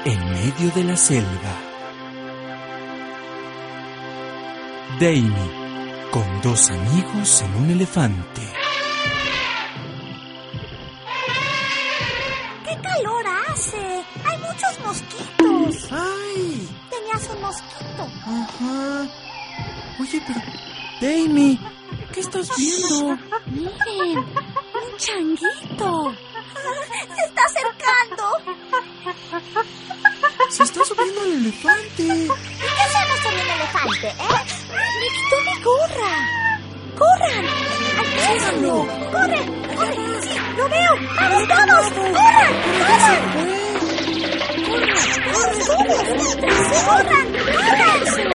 en medio de la selva. Damie, con dos amigos en un elefante. ¡Qué calor hace! ¡Hay muchos mosquitos! ¡Ay! Tenías un mosquito. Ajá. Oye, pero... Damie, ¿qué estás viendo? Miren, un changuito. Se está acercando. Se está subiendo al elefante. ¿Y qué hacemos con un elefante, Me quitó mi gorra. ¡Corran! ¡Alcánzalo! ¡Corre! ¡Corre! ¡Sí, lo veo! ¡Vamos todos! ¡Corran! ¡Corran! ¡Corran! ¡Corran! ¡Corran! ¡Corran!